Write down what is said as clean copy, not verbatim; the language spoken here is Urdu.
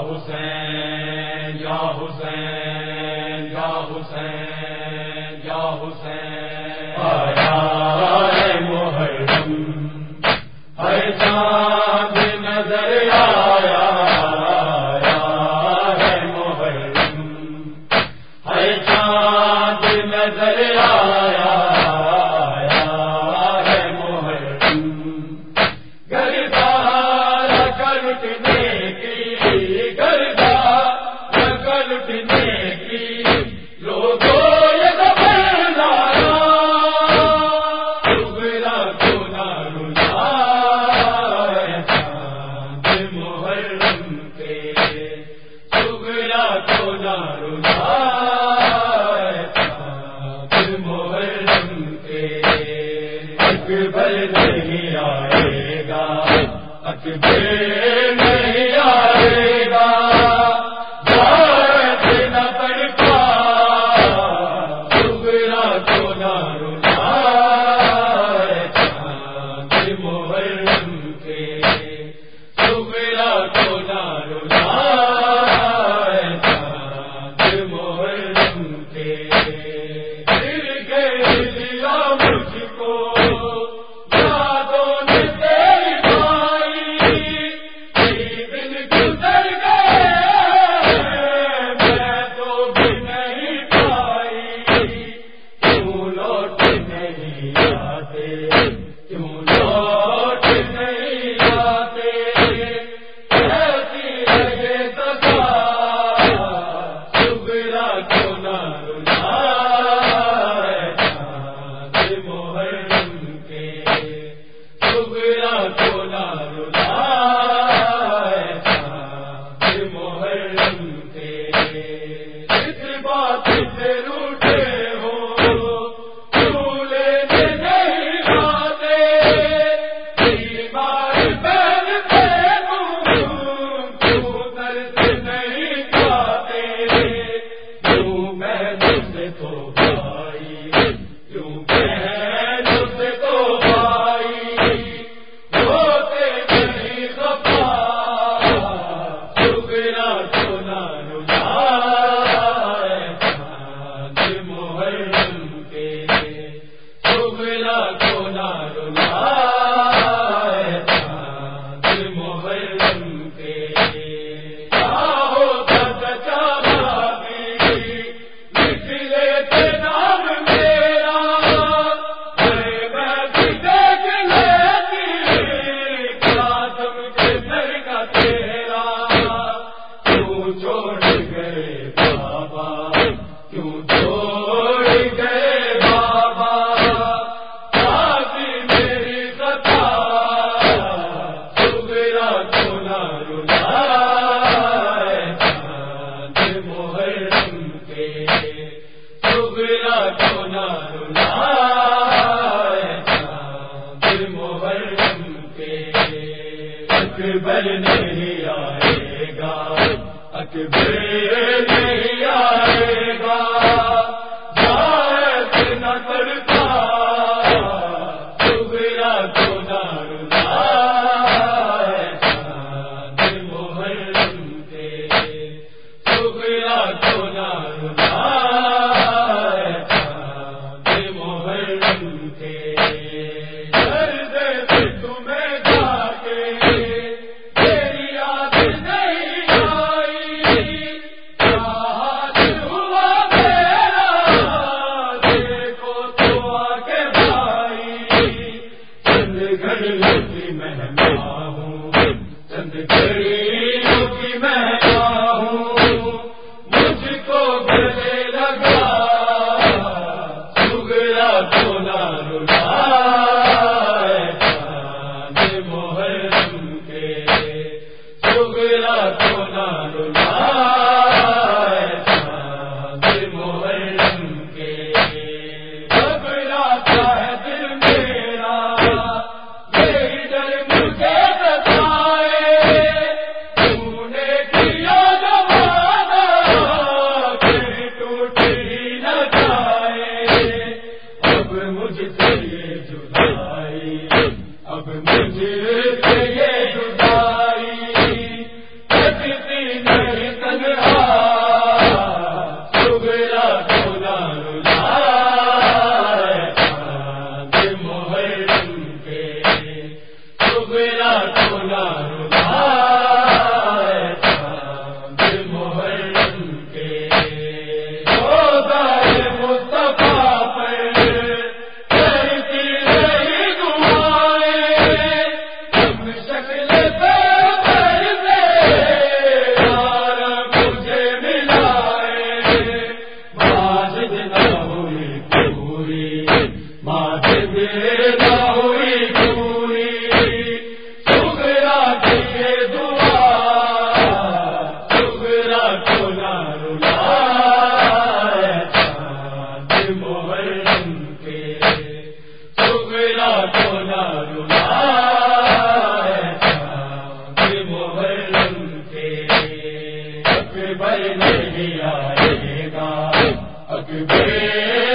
حسین یا حسین یا حسین یا حسین آیا ہے محرم ہے چاند نظر آیا ہے محرم ہے چاند نظر آیا ہے محرم گردار کلٹنے کی گردار کلٹنے کی لوگوں یہ خبردارا صبح کو نہ رلائے چاند محرم کے صبح کو نہ رلائے چاند محرم کے اکبر نہیں آئے گا اکبر نہیں آئے گا بھارت نہ تڑپا صبح کو نہ رلائے چاند محرم کے صبح کو نہ رلائے چاند محرم کے پھر گئے دیا مجھ کو یادوں نے تیری بھائی دن گزر گئے میں تو بھی نہیں پائی کیوں لوٹ نہیں آتے کیوں لوٹ نہیں آتے ایسی لگے سزا صبح کو نہ رلائے چاند محرم کے صبح کو نہ رلائے چاند محرم کے اس بات سے روٹے ہو چولے میں نہیں آتے بیمار پہنتے کیوں درد نہیں کھاتے کیوں محنت سے تو بھائی کیوں محنت سے تو بھائی ہوتے نہیں خفا صبح کو نہ رلائے چاند محرم کے صبح کو نہ رلائے چاند محرم کے چاہو سچا بھابی نکلے تھے نام میرا میں بھی دیکھ لیتی قاسم کے سر کا تیرا کیوں چھوڑ گئے بابا کیوں چھوڑ گئے بابا آگے میری خطا صبح کو نہ رلائے چاند محرم کے صبح کو نہ رلائے چاند محرم کے اکبر نہیں آئے گا اکبر نہیں آئے گا بھارت نہ تڑپا صبح کو نہ رلائے چاند محرم کے صبح کو نہ رلائے چاند محرم کے درد سے تمہیں جا کے تیری یاد نہیں آئی کیا حال ہوا میرا دیکھو تو آ کے بھائی چند گھڑیوں کی مہمان ہوں چند گھڑیوں کی مہمان ہوں مجھ کو گلے لگا صبح کو نہ رلائے چاند محرم کے صبح کو نہ رلائے چاند محرم کے گھبراتا ہے دل میرا میری ڈر مجھے بتائے تو نے کی نہیں آئے گا اکبر